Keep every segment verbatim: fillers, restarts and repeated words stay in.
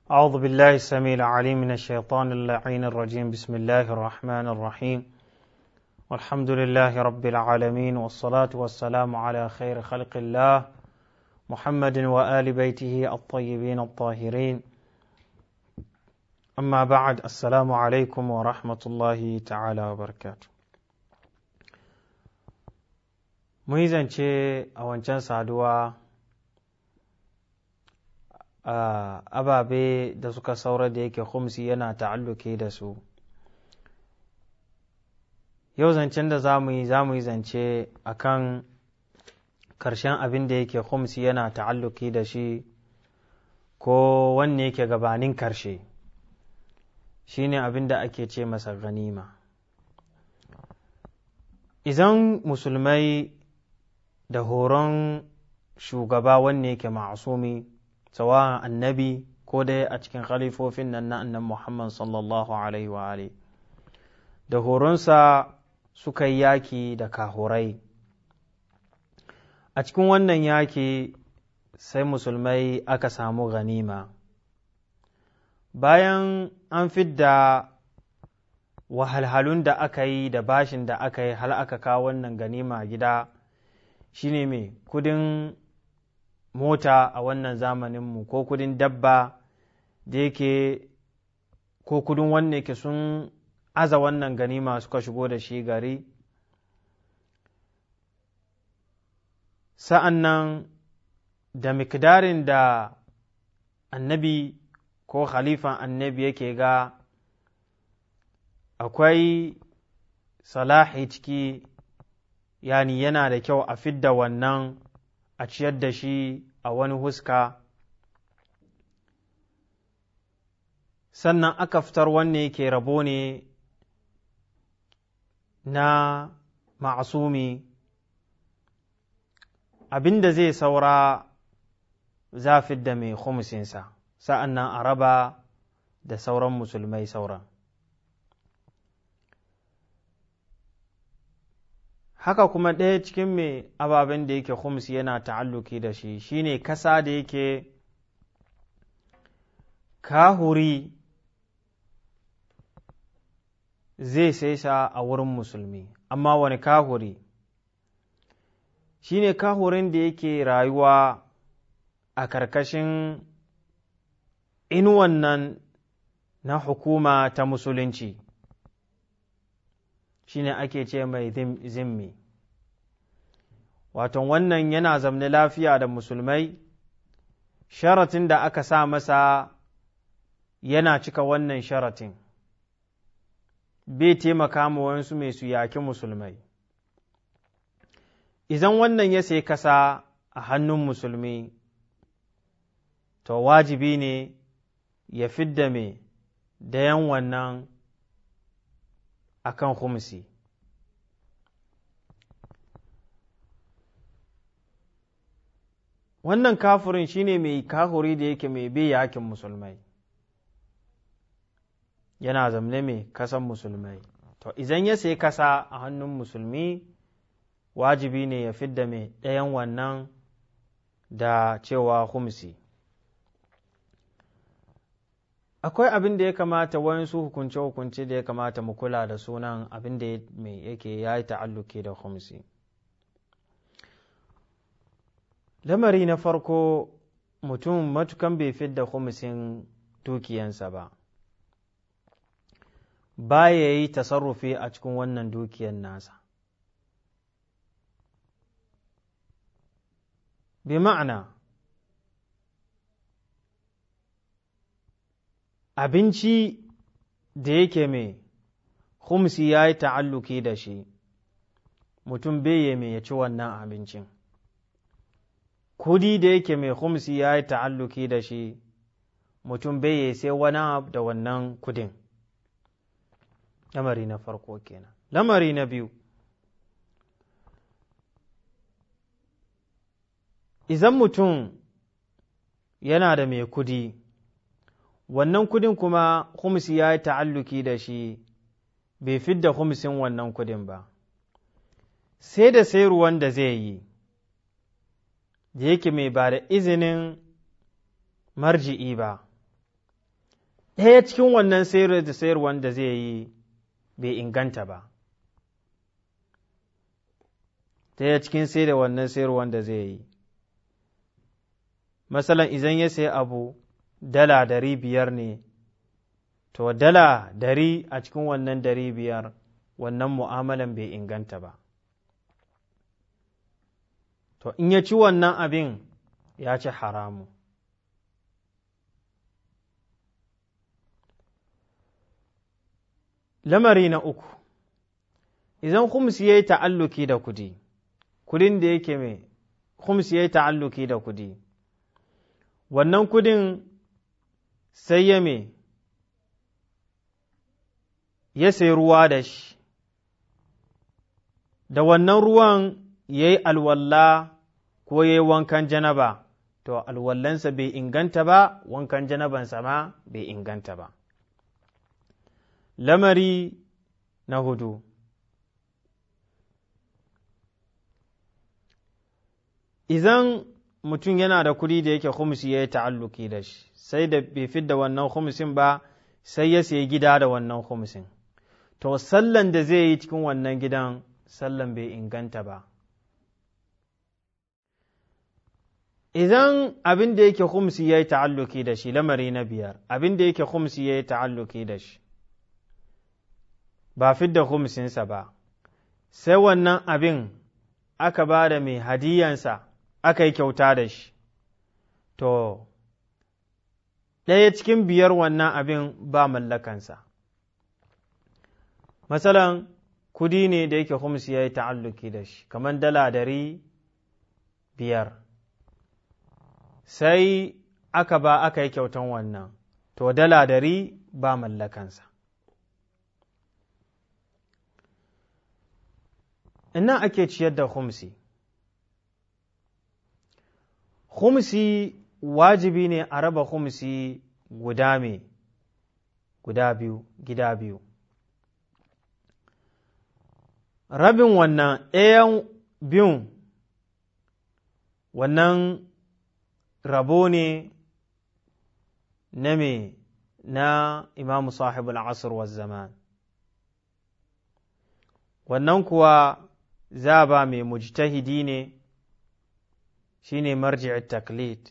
أعوذ بالله السميع العليم من الشيطان اللعين الرجيم بسم الله الرحمن الرحيم والحمد لله رب العالمين والصلاة والسلام على خير خلق الله محمد وآل بيته الطيبين الطاهرين أما بعد السلام عليكم ورحمة الله تعالى وبركاته ميزان شيء أوانشان سادوا ababe da suka saura da yake khumsi yana ta'alluke da su. Yau zancen da za mu yi za mu yi zance a kan ƙarshen abin da yake khumsi yana ta'alluki da shi ko wanne yake gabanin ƙarshe shi ne abin da ake ce masa ganima. Idan musulmai da horon shugaba wanne yake ma'asumi sawa annabi ko dai a cikin khalifofin nan na annan Muhammad sallallahu alaihi wa alihi da horonsa suka yi yaki da kahurai. A cikin wannan yaki sai musulmai aka samu ganima. Bayan an fidda wahalhalun da aka yi da bashin da aka yi hal aka kawo wannan ganima gida shine mai kudin mota a wannan zamaninmu ko kudin dabba da yake ko kudin wanne ke sun aza wannan ganima suka shigo da shi gari. Sa'an nan da mikdarin da annabi ko khalifan annabi yake ga akwai salahi ciki, yani yana da kyau a fidda wannan a ciyar da shi a wani huska, sannan aka fitar wanne ke rabo ne na ma'asumi, abin da zai saura za fidda mai khumsinsa, sa'an nan a raba da sauran musulmai sauran. Haka kuma ɗaya cikin mai ababen da yake khumsi yana ta'alluki da shi shine kasa da yake kahuri zai sai sa a wurin musulmi. Amma wani kahuri? Shine kahurin da yake rayuwa a karkashin inuwan nan na hukuma ta musulunci, shine ake ce mai zimmi. Waton wannan yana zamne lafiya da musulmai, sharatin da aka sa masa yana cika wannan sharatin, bai taimaka ma wasu mai su yaki musulmai. Idan wannan ya sai kasa a hannun musulmi, to wajibi ne ya fidda mai dayan wannan akan khumsi. Wannan kafirin shine mai kahuri da yake mai bai yakin musulmai, yana zamne mai kasan musulmai. To idan ya sai kasa a hannun musulmi, wajibi ne ya fidda mai ɗayan wannan da cewa khumsi. Akwai abin da ya kamata wayansu hukunce-hukunce da ya kamata mu kula da sunan abin da yake ya yi ta'alluki da khumsi. Lamari na farko, mutum matukan bai fidda khumsin dukiyansa ba, ba ya yi tasarrufi a cikin wannan dukiyan nasa. Bi ma'ana, abinci da yake mai khumsi ya yi ta'alluki da shi, mutum bai mai ya ci wannan abincin. Kudi da yake mai khumsi ya yi ta'alluki da shi, mutum bai sai wani abu da wannan kudin. Lamari na farko kenan. Lamari na biyu, idan mutum yana da mai kudi, wannan kudin kuma khumsi ya yi ta'alluki da shi, bai fidda khumsin wannan kudin ba, sai da sayarwan da zai yi, da yake mai ba da izinin marji'i ba, ɗaya cikin wannan sayar da sayarwan da zai yi bai inganta ba, ɗaya cikin sai da wannan sayarwan da zai yi. Masalan idan ya sayi abu dala dari biyar ne, to dala dari a cikin wannan dari biyar wannan mu'amalan bai inganta ba. To in ya ci wannan abin ya ci haramu. Lamari na uku, idan khumsi ya yi ta'alluki da kudi, kudin da yake mai khumsi ya yi ta'alluki da kudi, wannan kudin sai ya mai ya sai ruwa da shi, da wannan ruwan ya yi alwalla ko ya yi wankan janaba, to alwallansa bai inganta ba, wankan janabansa ma bai inganta ba. Lamari na hudu, idan mutum yana da kudi da yake khumsi ya yi ta'alluki da shi, sai da bai fidda wannan khumsin ba, sai ya sayi gida da wannan khumsin, to sallan da zai yi cikin wannan gidan sallan bai inganta ba. Idan abin da yake khumsi ya yi ta'alluki da shi, lamari na biyar, abin da yake khumsi ya yi ta'alluki da shi, ba fidda khumsinsa ba, sai wannan abin aka ba da mai hadiyansa aka yi kyauta da shi, to ɗaya cikin biyar wannan abin ba mallakansa. Masalan kudi ne da yake khumsi ya yi ta'alluki da shi, kamar dala dari biyar, sai aka ba aka yi kyautan wannan, to dala dari ba mallakansa. Ina ake ciyar da khumsi? Khumsi wajibi ne a raba khumsi guda me guda biyu, gida biyu. Rabin wannan ɗayan biyun wannan rabo ne na me na imamu sahibul asr wa zaman, wannan kuwa za ba mai mujtahidi ne, shi ne marji'at taklid,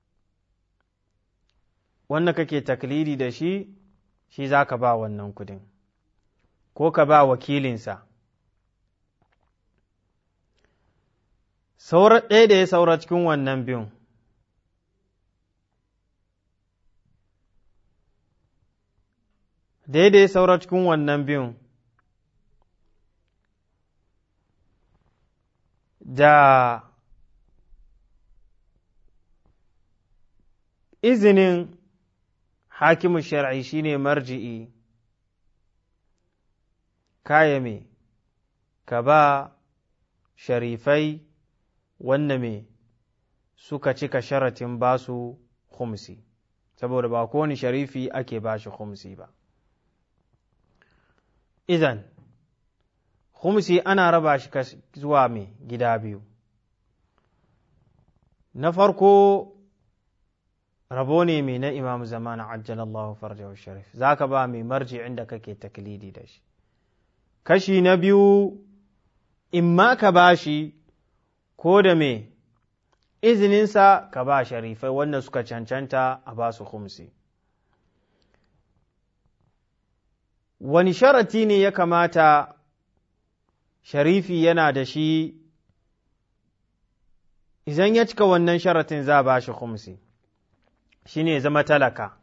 wanda kake taklidi da shi, shi za ka ba wannan kudin, ko ka ba wakilinsa. Saura ɗaya da ya saura cikin wannan biyun, daidai saura cikin wannan biyun, da izinin hakimu shar'i shine marji'i, kaya me ka ba sharifai wanda me suka cika sharatin basu khumsi, saboda ba kowane sharifi ake ba shi khumsi ba. Idan khumsi ana raba shi zuwa mai gida biyu. Na farko rabo ne mai na imam zamana ajjalallahu farjahu sharif, za ka ba mai marji'in da kake taklidi da shi. Kashi na biyu, in ma ka ba shi ko da mai izininsa ka ba sharifai wanda suka cancanta a ba su khumsi. Wani sharati ne ya kamata sharifi yana da shi, idan ya cika wannan sharatin za a ba shi khumsi, shi ne zama talaka,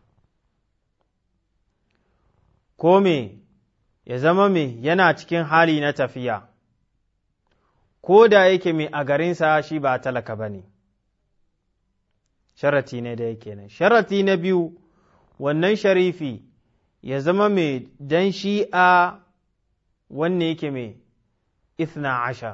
ko me ya zama me yana cikin hali na tafiya, ko da yake me a garinsa shi ba talaka ba ne. Sharati ne da yake nan. Sharati na biyu, wannan sharifi ya zama me dan shi'a wanne yake me ithna ashar,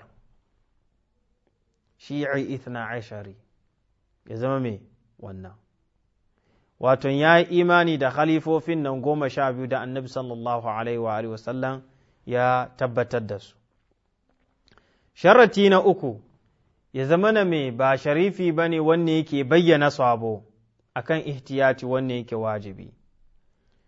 shi'i ithna ashari, ya zama me wannan. Wato ya yi imani da khalifofin nan goma sha biyu da annabi sallallahu alaihi wa alihi wasallam ya tabbatar da su. Sharati na uku, ya zama na me ba sharifi ba ne wanne yake bayyana sabo akan ihtiyati wanne yake wajibi.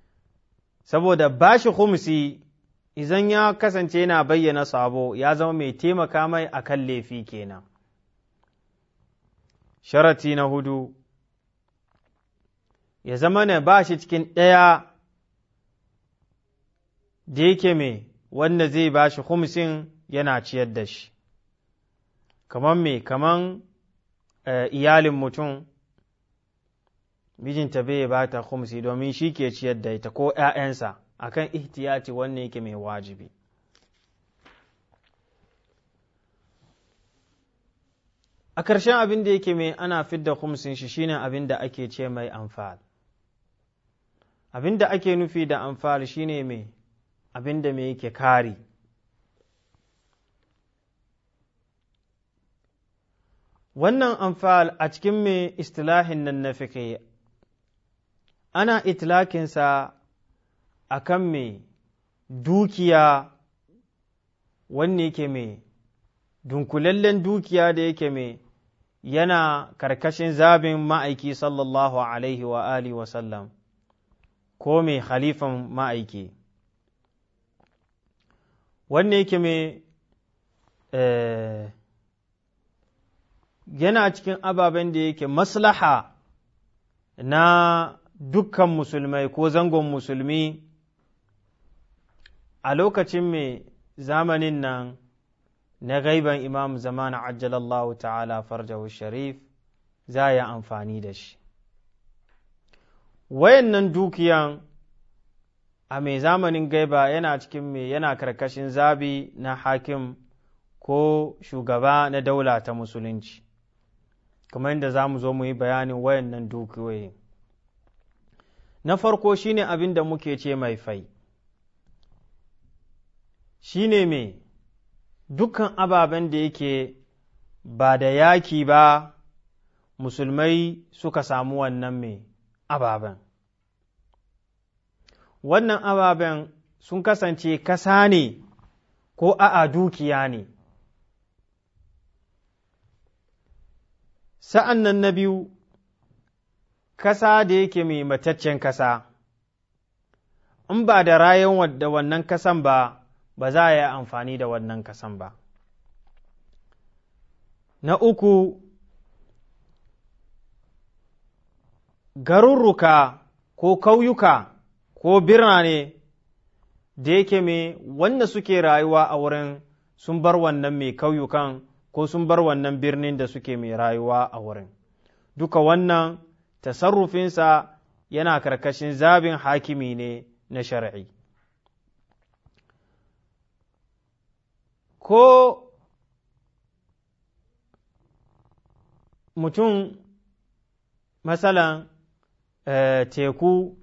saboda bashi khumsi idan ya kasance yana bayyana sabo ya zama mai taimaka mai akan laifi kenan. Sharati na hudu, ya zama ne ba shi cikin ɗaya da yake mai wanda zai ba shi khumsin yana ciyar da shi, kamar me, kamar uh, iyalin mutum, mijinta bai ba ta khumsi domin shi ke ciyar da ita ko ‘ya'yansa akan ihtiyati wannan yake mai wajibi. A ƙarshen abin da yake mai ana fidda khumsin shi shine abin da ake ce mai amfal. Abin da ake nufi da amfal shine mai abin da mai yake kari. Wannan amfal a cikin mai istilahin nan na fiqh ana itlakinsa a kan mai dukiya wanne yake mai dunkulallen dukiya da yake mai yana karkashin zabin ma'aiki sallallahu alaihi wa alihi wa sallam ko mai khalifan ma'aiki wanne yake mai eh, yana cikin ababen da yake maslaha na dukkan musulmai ko zangon musulmi a lokacin mai zamanin nan na gaiban imam zamana ajjalallahu ta'ala farjahu sharif za yi amfani da shi. Wayannan dukiyan a mai zamanin gaiba yana cikin mai yana karkashin zabi na hakim ko shugaba na daula ta musulunci, kamar yadda za mu zo mu yi bayanin wayannan dukiyoyi. Na farko shine abin da muke ce mai fai, shine mai dukkan ababen da yake ba da yaki ba musulmai suka samu wannan mai ababen. Wannan ababen sun kasance kasa ne ko a'a dukiya ne. Sa'an nan na biyu, kasa da yake mai mataccen kasa, in ba da rayan da wannan kasan ba, ba za a yi amfani da wannan kasan ba. Na uku, garurruka ko kauyuka ko birane da yake mai wanda suke rayuwa a wurin sun bar wannan mai kauyukan ko sun bar wannan birnin da suke mai rayuwa a wurin. Duka wannan tasarrufinsa yana karkashin zabin hakimi ne na shari'i. Ko mutum masalan eh, teku,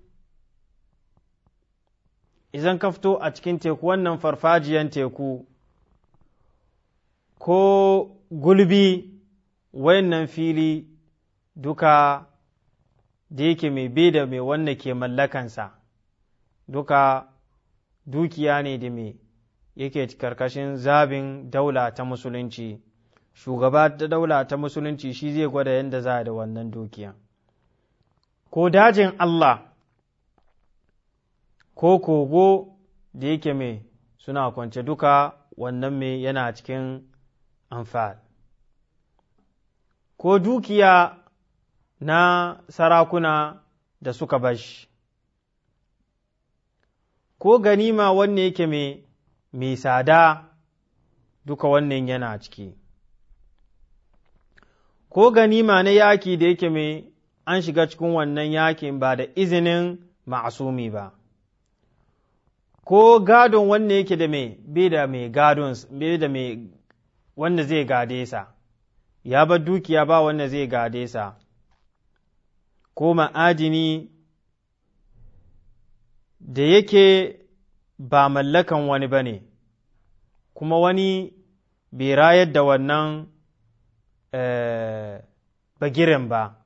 idan ka fito a cikin teku wannan farfajiyan teku ko gulbi wayannan fili duka da yake mai bai da mai wanda ke mallakansa duka dukiya ne da mai yake karkashin zabin daula ta musulunci. Shugaba ta daula ta musulunci shi zai gwada yadda za a da wannan dukiya. Ko dajin Allah ko kogo da yake mai suna kwance duka wannan mai yana cikin amfani. Ko dukiya na sarakuna da suka bashi, ko ganima wanne yake mai mai sada duka wannan yana ciki, ko ganima na yaki da yake mai an shiga cikin wannan yakin ba da izinin ma'asumi ba, ko gadon wanne yake da mai bai da mai gadon bai da mai wanda zai gade sa, ya bar dukiya ba wanda zai gade sa, ko ma'adini da yake ba mallakan wani ba ne, kuma wani bai rayar da wannan eh, bagiren ba,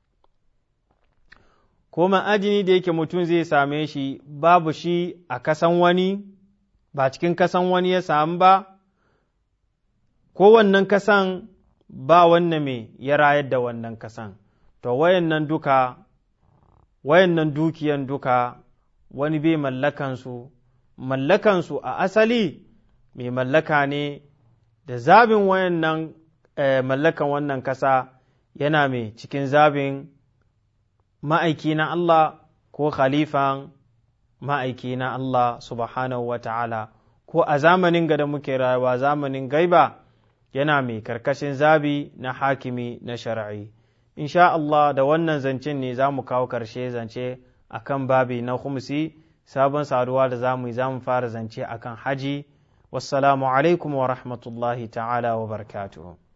ko ma'adini da yake mutum zai same shi babu shi a kasan wani, ba cikin kasan wani ya samu ba, ko wannan kasan ba wannan mai ya rayar da wannan kasan. To wayannan duka, wayannan dukiyan duka wani bai mallakansu, mallakansu a asali mai mallaka ne da zabin wayannan eh, mallakan wannan kasa yana mai cikin zabin ma'aiki na Allah ko khalifan ma'aiki na Allah subhanahu wa ta'ala, ko a zamanin ga da muke rayuwa zamanin gaiba yana mai karkashin zabi na hakimi na shari'i. Insha Allah da wannan zancen ne za mu kawo karshe zance akan babi na khumsi. Sabon saduwa da za mu yi za mu fara zance akan haji. Wassalamu alaikum wa rahmatullahi ta'ala wa barakatuhu.